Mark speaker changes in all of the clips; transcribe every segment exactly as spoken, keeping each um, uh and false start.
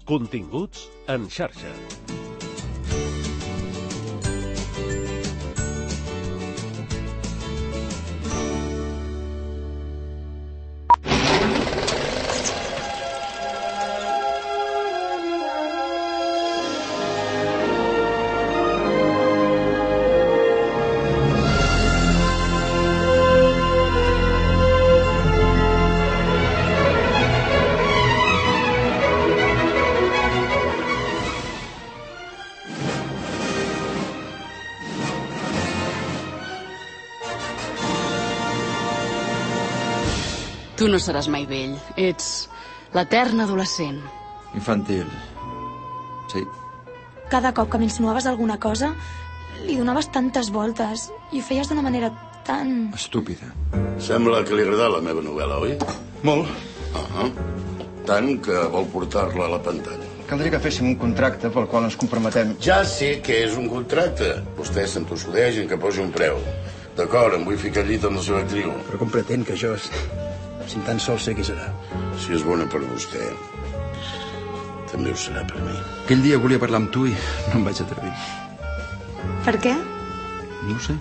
Speaker 1: Continguts en xarxa.
Speaker 2: Tu no seràs mai vell. Ets l'etern adolescent.
Speaker 3: Infantil. Sí.
Speaker 4: Cada cop que m'insinuaves alguna cosa, li donaves tantes voltes i ho feies d'una manera tan...
Speaker 3: Estúpida.
Speaker 5: Sembla que li agrada la meva novel·la, oi?
Speaker 3: Molt.
Speaker 5: Uh-huh. Tant que vol portar-la a la pantalla.
Speaker 3: Caldria que féssim un contracte pel qual ens comprometem.
Speaker 5: Ja sé que és un contracte. Vostè s'entossudeix en que posi un preu. D'acord, em vull ficar al llit amb la seva actriu.
Speaker 6: Però com pretén que jo... si tan sols sé qui serà.
Speaker 5: Si és bona per vostè, també ho serà per mi.
Speaker 3: Aquell dia volia parlar amb tu i no em vaig atrevir.
Speaker 4: Per què?
Speaker 3: No ho sé.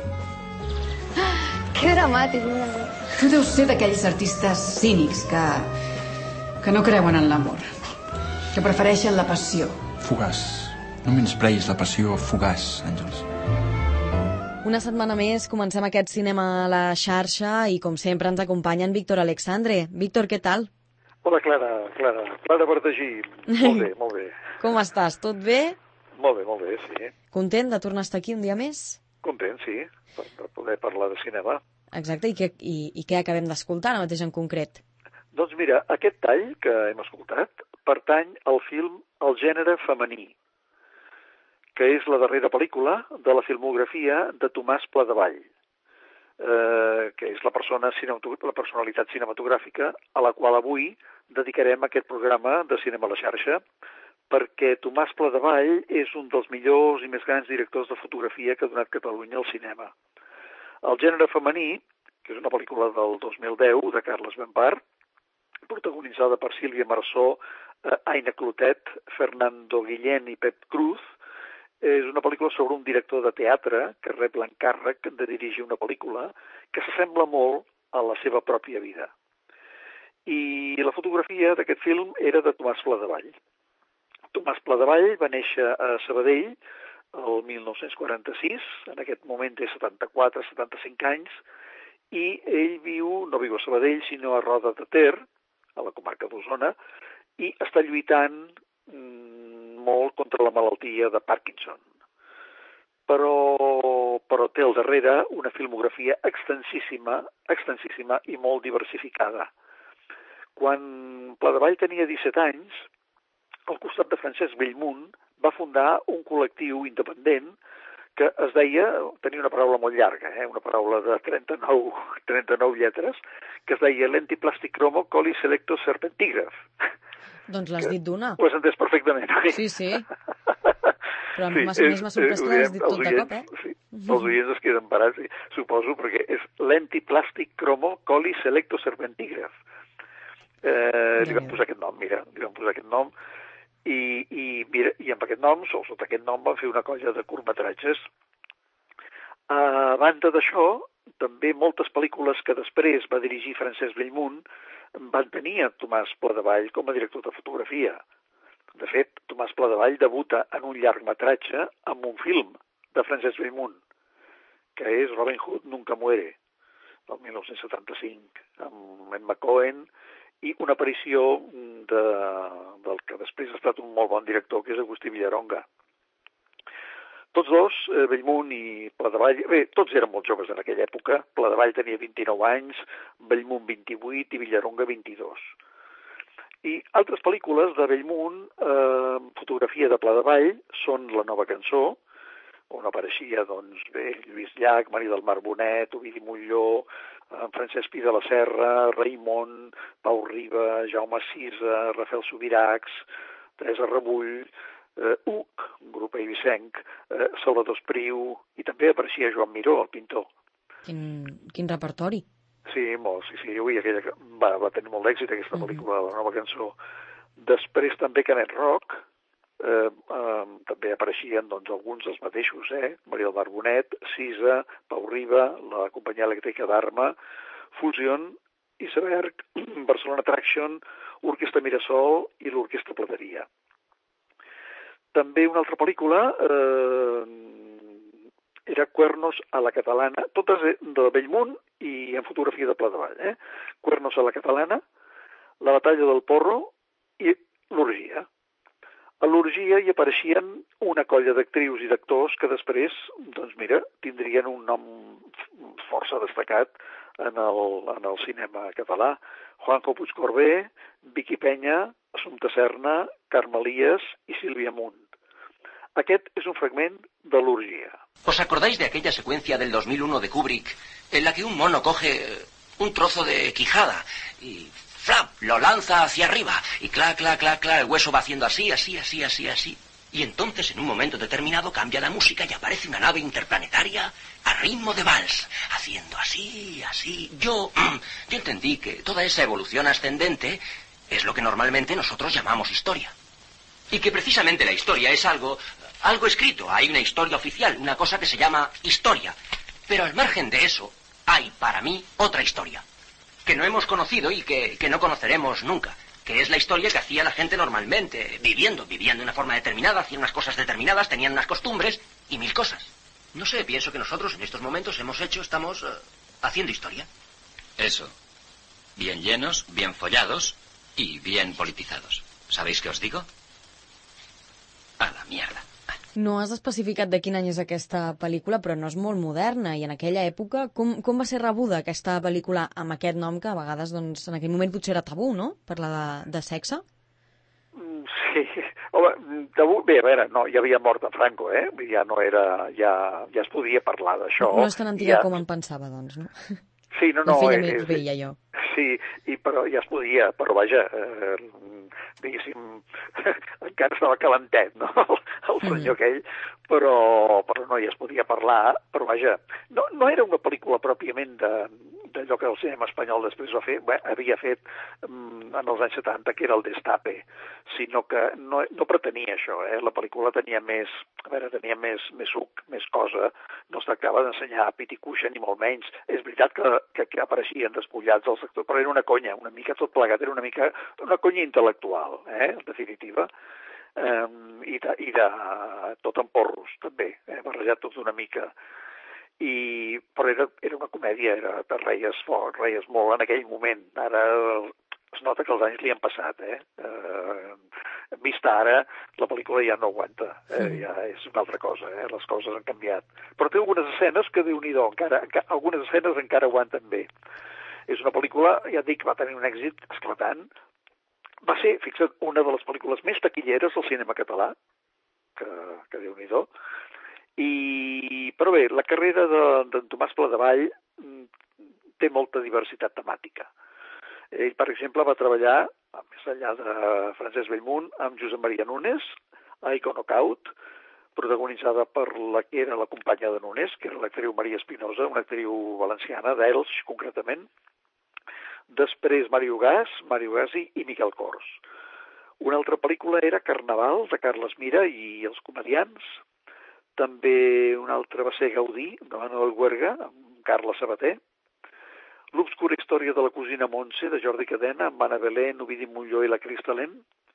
Speaker 4: Que dramàtic.
Speaker 2: Tu deus ser d'aquells artistes cínics que... que no creuen en l'amor. Que prefereixen la passió.
Speaker 3: Fugaç. No menyspreis la passió fugaç, Àngels.
Speaker 7: Una setmana més comencem aquest cinema a la xarxa i, com sempre, ens acompanya en Víctor Alexandre. Víctor, què tal?
Speaker 8: Hola, Clara, Clara. Clara Bertegí. Molt bé, molt bé.
Speaker 7: Com estàs? Tot bé?
Speaker 8: Molt bé, molt bé, sí.
Speaker 7: Content de tornar a estar aquí un dia més?
Speaker 8: Content, sí, per, per poder parlar de cinema.
Speaker 7: Exacte, i què, i, i què acabem d'escoltar ara mateix en concret?
Speaker 8: Doncs mira, aquest tall que hem escoltat pertany al film El gènere femení, que és la darrera pel·lícula de la filmografia de Tomàs Pladevall, eh, que és la, persona la personalitat cinematogràfica a la qual avui dedicarem aquest programa de Cinema a la xarxa, perquè Tomàs Pladevall és un dels millors i més grans directors de fotografia que ha donat Catalunya al cinema. El gènere femení, que és una pel·lícula del dos mil deu de Carles Benpar, protagonitzada per Sílvia Marsó, eh, Aina Clotet, Fernando Guillén i Pep Cruz, és una pel·lícula sobre un director de teatre que rep l'encàrrec de dirigir una pel·lícula que s'assembla molt a la seva pròpia vida. I la fotografia d'aquest film era de Tomàs Pladevall. Tomàs Pladevall va néixer a Sabadell el mil nou-cents quaranta-sis, en aquest moment té setanta-quatre setanta-cinc anys, i ell viu, no viu a Sabadell, sinó a Roda de Ter, a la comarca d'Osona, i està lluitant molt contra la malaltia de Parkinson. Però, però té al darrere una filmografia extensíssima, extensíssima i molt diversificada. Quan Pladevall tenia disset anys, al costat de Francesc Bellmunt, va fundar un col·lectiu independent que es deia, tenia una paraula molt llarga, eh, una paraula de trenta-nou, trenta-nou lletres, que es deia Lentiplàstic Cromo Coli Selecto Serpentígraf.
Speaker 7: Doncs l'has dit d'una.
Speaker 8: Ho has entès perfectament.
Speaker 7: Sí, sí. Però sí, a més m'ha sorprès que l'has dit tot de cop, eh?
Speaker 8: Sí, els oients es queden parats, sí, suposo, perquè és Lentiplàstic Cromo Coli Selecto Serpentígraf. Eh, li vam posar aquest nom, mira, li vam posar aquest nom, i, i, mira, i amb aquest nom, o sota aquest nom, van fer una colla de curtmetratges. A banda d'això, també moltes pel·lícules que després va dirigir Francesc Bellmunt van tenir a Tomàs Pladevall com a director de fotografia. De fet, Tomàs Pladevall debuta en un llargmetratge amb un film de Francesc Bellmunt, que és Robin Hood Nunca Muere, del mil nou-cents setanta-cinc, amb Emma Cohen, i una aparició de, del que després ha estat un molt bon director, que és Agustí Villaronga. Tots dos, eh, Bellmunt i Pladevall, bé, tots eren molt joves en aquella època. Pladevall tenia vint-i-nou anys, Bellmunt vint-i-vuit i Villaronga vint-i-dos. I altres pel·lícules de Bellmunt, eh, fotografia de Pladevall, són La nova cançó, on apareixia, doncs, bé, Lluís Llach, Maria del Mar Bonet, Ovidi Montllor, eh, Francesc Pi de la Serra, Raimon, Pau Riba, Jaume Sisa, Rafael Subirachs, Teresa Rebull, eh, Uc, un grup eivissenc, eh, Salvador Espriu, i també apareixia Joan Miró, el pintor.
Speaker 7: Quin, quin repertori.
Speaker 8: Sí, molt, sí, sí, ui, aquella que va, va tenir molt d'èxit aquesta pel·lícula, La nova cançó. Després també Canet Rock, eh, eh, també apareixien doncs, alguns dels mateixos, eh? Mariel Barbonet, Sisa, Pau Riba, la companyia elèctrica d'Arma, Fusion, Iceberg, Barcelona Traction, Orquestra Mirasol i l'Orquestra Plateria. També una altra pel·lícula eh, era Cuernos a la Catalana, totes de Bellmunt i en fotografia de Pla de Vall. Eh? Cuernos a la Catalana, La batalla del Porro i l'Orgia. A l'Orgia hi apareixien una colla d'actrius i d'actors que després, doncs mira, tindrien un nom força destacat en el, en el cinema català. Juanjo Puigcorbé, Vicky Peña, Assumpta Serna, Carme Elias i Sílvia Munt. Aquest és un fragment de l'Orgia.
Speaker 9: ¿Os acordáis de aquella secuencia del dos mil uno de Kubrick en la que un mono coge un trozo de quijada y ¡flap! Lo lanza hacia arriba y clac, clac, clac, clac, el hueso va haciendo así, así, así, así, así? Y entonces en un momento determinado cambia la música y aparece una nave interplanetaria a ritmo de vals, haciendo así, así. Yo, yo entendí que toda esa evolución ascendente es lo que normalmente nosotros llamamos historia. Y que precisamente la historia es algo, algo escrito. Hay una historia oficial, una cosa que se llama historia. Pero al margen de eso, hay para mí otra historia, que no hemos conocido y que, que no conoceremos nunca, que es la historia que hacía la gente normalmente, viviendo, vivían de una forma determinada, hacían unas cosas determinadas, tenían unas costumbres y mil cosas. No sé, pienso que nosotros en estos momentos hemos hecho, estamos uh, haciendo historia.
Speaker 10: Eso. Bien llenos, bien follados y bien politizados. ¿Sabéis qué os digo? A la mierda.
Speaker 7: No has especificat de quin any és aquesta pel·lícula, però no és molt moderna, i en aquella època com, com va ser rebuda aquesta pel·lícula amb aquest nom que a vegades doncs, en aquell moment potser era tabú, no?, parlar de, de sexe?
Speaker 8: Sí, home, tabú, bé, a veure, no, ja havia mort en Franco, eh? Ja no era, ja, ja es podia parlar d'això.
Speaker 7: No és tan antiga
Speaker 8: ja...
Speaker 7: com em pensava, doncs, no?
Speaker 8: Sí, no, no.
Speaker 7: La filla
Speaker 8: és,
Speaker 7: més vella, jo.
Speaker 8: Sí, i, però ja es podia, però vaja, eh, diguéssim, encara estava calentet, no?, el senyor aquell, però, però no, ja es podia parlar, però vaja, no, no era una pel·lícula pròpiament de, d'allò que el cinema espanyol després va fer, bé, havia fet mm, en els anys setanta, que era el Destape, sinó que no, no pretenia això, eh? La pel·lícula tenia més, a veure, tenia més, més suc, més cosa, no es tractava d'ensenyar pit i cuixa ni molt menys. És veritat que, que, que apareixien despullats els actors, però era una conya, una mica tot plegat, era una mica una conya intel·lectual, eh? En definitiva. Um, i, de, i de tot en porros també, eh, barrejat tot una mica, i, però era, era una comèdia, era, te reies fort, reies molt en aquell moment. Ara es nota que els anys li han passat, eh? Uh, vista ara, la pel·lícula ja no aguanta, eh? Ja és una altra cosa, eh? Les coses han canviat, però té algunes escenes que Déu-n'hi-do, encara, encara, algunes escenes encara aguanten bé. És una pel·lícula, ja et dic, va tenir un èxit esclatant. Va ser, fixa't, una de les pel·lícules més taquilleres del cinema català, que, que Déu-n'hi-do. I, però bé, la carrera d'en de, de Tomàs Pladevall té molta diversitat temàtica. Ell, per exemple, va treballar, més enllà de Francesc Bellmunt, amb Josep Maria Nunes, a Iconocaut, protagonitzada per la que era la companya de Nunes, que era l'actriu Maria Espinosa, una actriu valenciana, d'Elx, concretament. Després Mario Gas, Mario Gasi i Miquel Cors. Una altra pel·lícula era Carnaval, de Carles Mira i els comedians. També una altra va ser Gaudí, de Manuel Huerga, amb Carla Sabater. L'obscura història de la cosina Montse, de Jordi Cadena, amb Anna Belén, Ovidi Montllor i la Cristalem.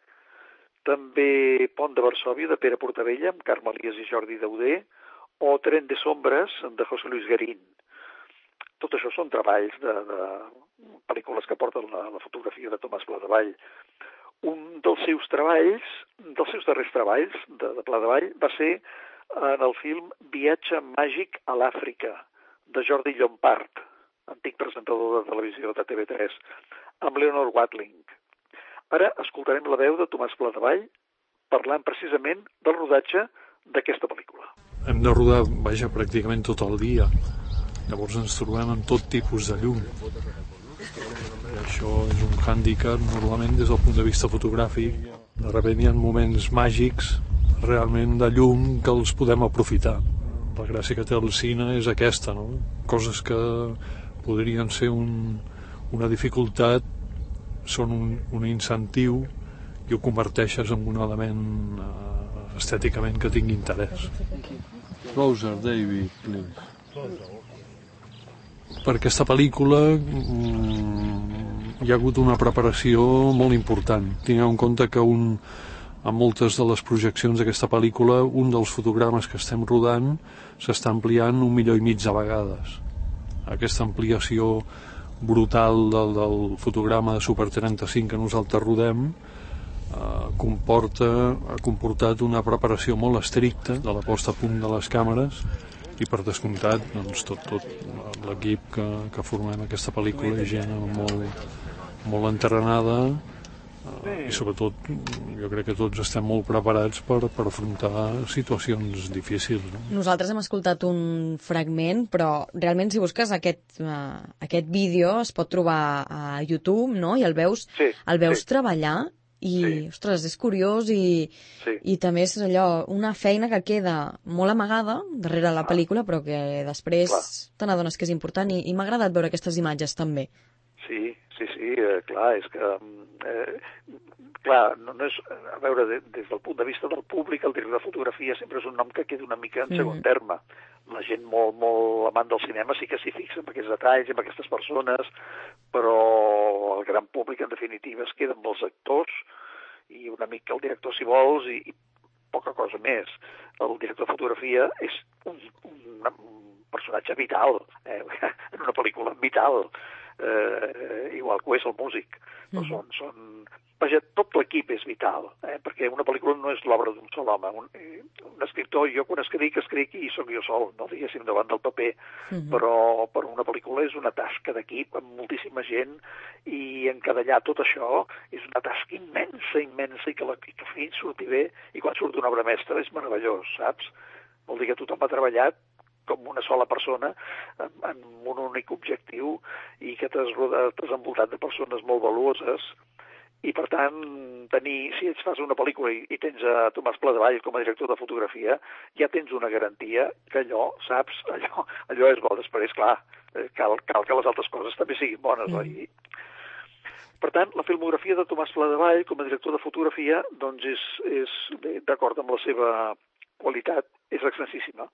Speaker 8: També Pont de Varsòvia, de Pere Portabella, amb Carme Elias i Jordi Dauder. O Tren de Sombres, de José Luis Garín. Tot això són treballs de, de pel·lícules que porten la, la fotografia de Tomàs Pladevall. Un dels seus treballs, dels seus darrers treballs de, de Pladevall, va ser en el film Viatge màgic a l'Àfrica, de Jordi Llompart, antic presentador de televisió de T V tres, amb Leonor Watling. Ara escoltarem la veu de Tomàs Pladevall parlant precisament del rodatge d'aquesta pel·lícula.
Speaker 11: Hem de rodar, vaja, pràcticament tot el dia. Llavors ens trobem amb tot tipus de llum. I això és un hàndicap normalment des del punt de vista fotogràfic. De sobte hi ha moments màgics realment de llum que els podem aprofitar. La gràcia que té el cine és aquesta, no? Coses que podrien ser un, una dificultat són un, un incentiu i ho converteixes en un element uh, estèticament que tingui interès.
Speaker 12: Closer, David, please.
Speaker 11: Per aquesta pel·lícula mm, hi ha hagut una preparació molt important. Tingueu en compte que un, a moltes de les projeccions d'aquesta pel·lícula un dels fotogrames que estem rodant s'està ampliant un milió i mig de vegades. Aquesta ampliació brutal del, del fotograma de Super trenta-cinc que nosaltres rodem eh, comporta, ha comportat una preparació molt estricta de la posta a punt de les càmeres i per descomptat doncs, tot, tot l'equip que, que formem aquesta pel·lícula és gent molt, molt entrenada eh, i sobretot jo crec que tots estem molt preparats per, per afrontar situacions difícils. No?
Speaker 7: Nosaltres hem escoltat un fragment, però realment si busques aquest, uh, aquest vídeo es pot trobar a YouTube, no? I el veus,
Speaker 8: sí,
Speaker 7: el veus
Speaker 8: sí.
Speaker 7: treballar i, sí. ostres, és curiós i,
Speaker 8: sí.
Speaker 7: i també és allò, una feina que queda molt amagada darrere la pel·lícula, però que després te n'adones que és important i, i m'ha agradat veure aquestes imatges també.
Speaker 8: Sí, sí, sí, eh, clar, és que... Eh, clar, no, no és, a veure, de, des del punt de vista del públic, el director de fotografia sempre és un nom que queda una mica en segon mm. terme. La gent molt, molt amant del cinema sí que s'hi fixa en aquests detalls, en aquestes persones, però el gran públic, en definitiva, es queda amb els actors i una mica el director, si vols, i, i poca cosa més. El director de fotografia és un, un, un personatge vital, eh? en una pel·lícula vital, eh, igual que ho és el músic. Mm. Però són, són... Vaja, tot l'equip és vital, eh? perquè una pel·lícula no és l'obra d'un sol home. Un, un escriptor, jo quan escric, escric i sóc jo sol, no diguéssim, davant del paper, mm-hmm. però, però una pel·lícula és una tasca d'equip amb moltíssima gent i encadallar tot això és una tasca immensa, immensa, i que, la, que fi surti bé, i quan surt una obra mestra és meravellós, saps? Vol dir que tothom ha treballat com una sola persona en, en un únic objectiu i que t'has envoltat de persones molt valuoses. I, per tant, tenir, si ets fas una pel·lícula i, i tens a Tomàs Pladevall com a director de fotografia, ja tens una garantia que allò, saps, allò, allò és bo. Després, clar, cal, cal que les altres coses també siguin bones, mm. oi? Per tant, la filmografia de Tomàs Pladevall com a director de fotografia, doncs, és, és d'acord amb la seva qualitat, és extensíssima.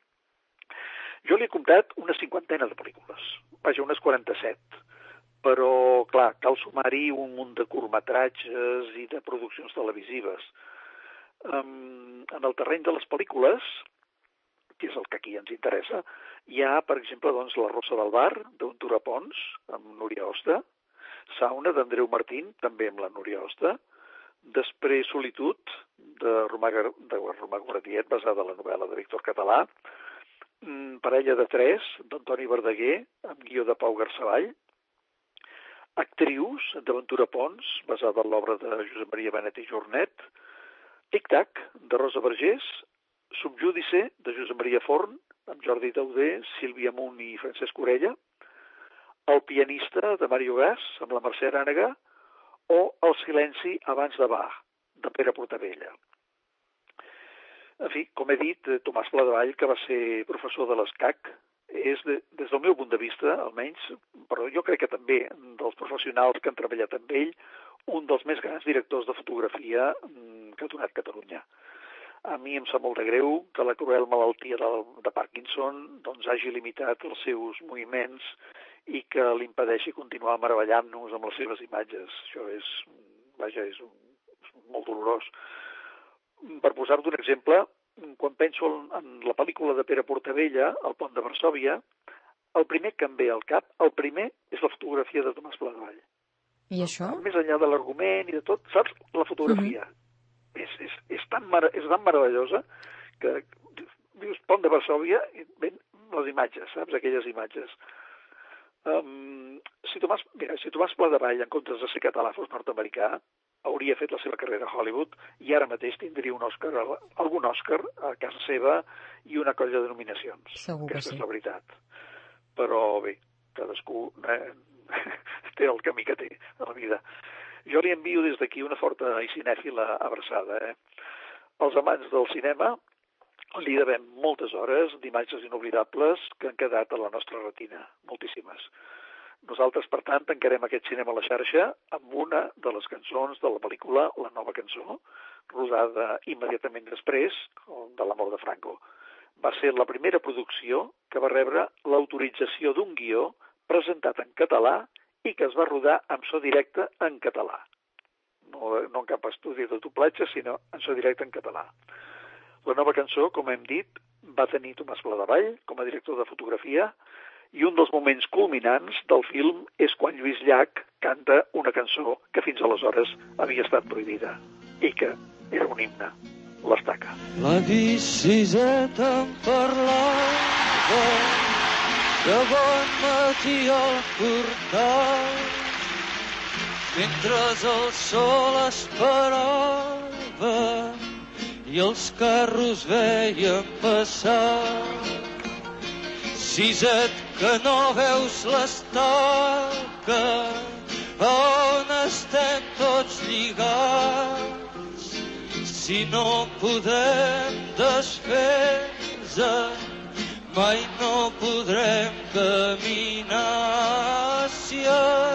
Speaker 8: Jo li he comptat una cinquantena de pel·lícules, vaja, unes quaranta-set. Però, clar, cal sumar-hi un munt de curtmetratges i de produccions televisives. Um, en el terreny de les pel·lícules, que és el que aquí ens interessa, hi ha, per exemple, doncs, La Rosa del Bar, d'un Tura Pons, amb Núria Hoste, Sauna, d'Andreu Martín, també amb la Núria Hoste, després Solitud, de Romà, de Romà Goratiet, basada en la novel·la de Víctor Català, Parella de Tres, d'Antoni Verdaguer, amb guió de Pau Garceball, Actrius, d'Aventura Pons, basada en l'obra de Josep Maria Benet i Jornet, Tic-Tac, de Rosa Vergés, Subjúdice, de Josep Maria Forn, amb Jordi Dauder, Sílvia Munt i Francesc Orella, El pianista, de Mario Gas, amb la Mercè Arànega, o El silenci abans de Bach, de Pere Portabella. En fi, com he dit, Tomàs Pladevall, que va ser professor de l'ESCAC, és, de, des del meu punt de vista, almenys, però jo crec que també dels professionals que han treballat amb ell, un dels més grans directors de fotografia que ha donat Catalunya. A mi em sap molt de greu que la cruel malaltia de, de Parkinson doncs, hagi limitat els seus moviments i que l'impedeixi continuar meravellant-nos amb les seves imatges. Això és, vaja, és, un, és molt dolorós. Per posar-te un exemple, quan penso en la pel·lícula de Pere Portabella, El pont de Varsòvia, el primer que em ve al cap, el primer és la fotografia de Tomàs Pladevall.
Speaker 7: I això?
Speaker 8: Més enllà de l'argument i de tot, saps? La fotografia. Uh-huh. és, és, és, tan mar és tan meravellosa que dius pont de Varsòvia i ven les imatges, saps? Aquelles imatges. Um, si Tomàs, mira, si Tomàs Pladevall, en comptes de ser català, fos nord-americà, hauria fet la seva carrera a Hollywood i ara mateix tindria un Òscar, algun Òscar a casa seva i una colla de nominacions.
Speaker 7: Segur que
Speaker 8: Aquesta
Speaker 7: sí.
Speaker 8: és la veritat. Però bé, cadascú eh, té el camí que té a la vida. Jo li envio des d'aquí una forta i cinèfila abraçada. Eh? Els amants del cinema li devem moltes hores d'imatges inoblidables que han quedat a la nostra retina, moltíssimes. Nosaltres, per tant, tancarem aquest cinema a la xarxa amb una de les cançons de la pel·lícula La nova cançó, rodada immediatament després de la mort de Franco. Va ser la primera producció que va rebre l'autorització d'un guió presentat en català i que es va rodar amb so directe en català. No, no en cap estudi de doblatge, sinó en so directe en català. La nova cançó, com hem dit, va tenir Tomàs Pladevall com a director de fotografia i un dels moments culminants del film és quan Lluís Llach canta una cançó que fins aleshores havia estat prohibida i que era un himne, l'Estaca.
Speaker 13: La biciseta em parlava de bon matí al portal mentre el sol esperava i els carros veien passar. Siset, que no veus l'estaca, on estem tots lligats. Si no podem desfer-nos, mai no podrem caminar. Si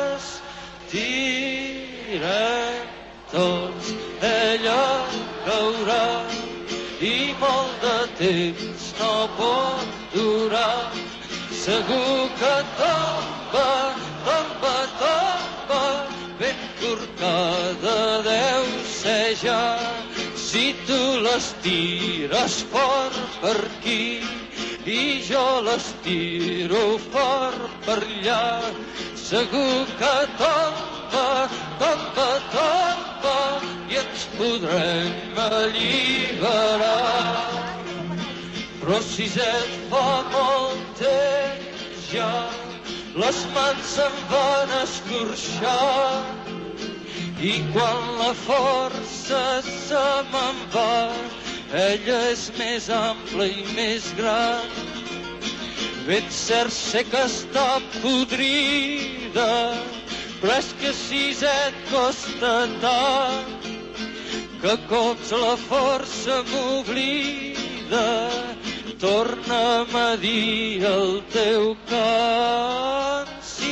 Speaker 13: estirem tots, ella caurà i molt de temps no pot durar. Segur que tomba, tomba, tomba, ben corcada deu ser ja. Si tu l'estires fort per aquí i jo l'estiro fort per allà, segur que tomba, tomba, tomba i ens podrem alliberar. Però si et fa molt temps ja, les mans se'n van escorxar i quan la força se me'n va, ella és més ampla i més gran. Ben cert sé que està podrida, però és que si et costa tant que cops la força m'oblida. Torna'm a dir el teu cant. Si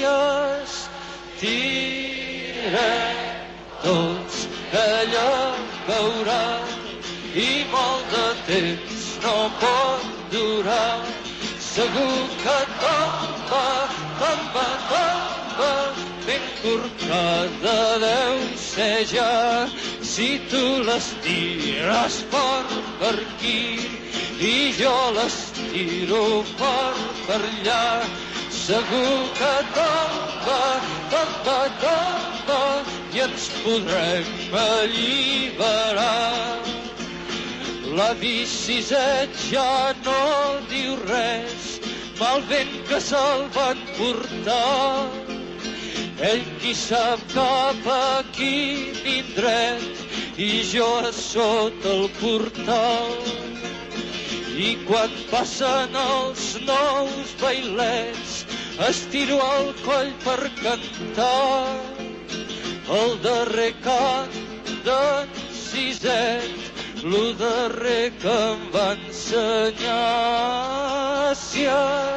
Speaker 13: estirem tots, ella caurà i molt de temps no pot durar. Segur que tomba, tomba, tomba, ben corcada deu ser ja. Si tu l'estires fort per aquí i jo l'estiro fort per allà, segur que tomba, tomba, tomba i ens podrem alliberar. La biciseta ja no diu res, mal vent que se'l van portar. Ell qui sap cap aquí vindret i jo a sota el portal. I quan passen els nous bailets estiro el coll per cantar el darrer cant d'en Siset, lo darrer que em va ensenyar. Si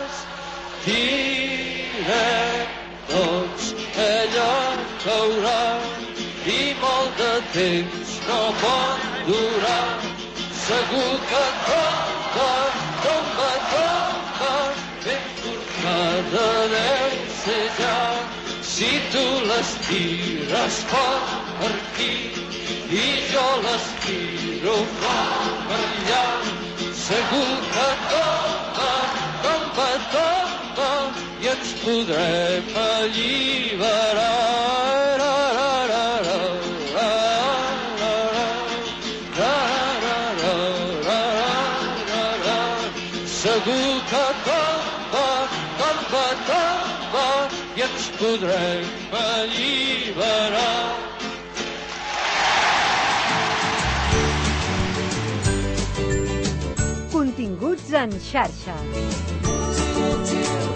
Speaker 13: estirem tots, ella caurà i molt de temps no pot durar. Segur que tomba, tomba, tomba, ben corcada deu ser ja. Si tu l'estires fort per aquí i jo l'estiro fort per allà, segur que tomba, tomba, tomba i ens podrem alliberar. Segur que tomba, tomba, tomba i ens podrem alliberar.
Speaker 14: Continguts en xarxa.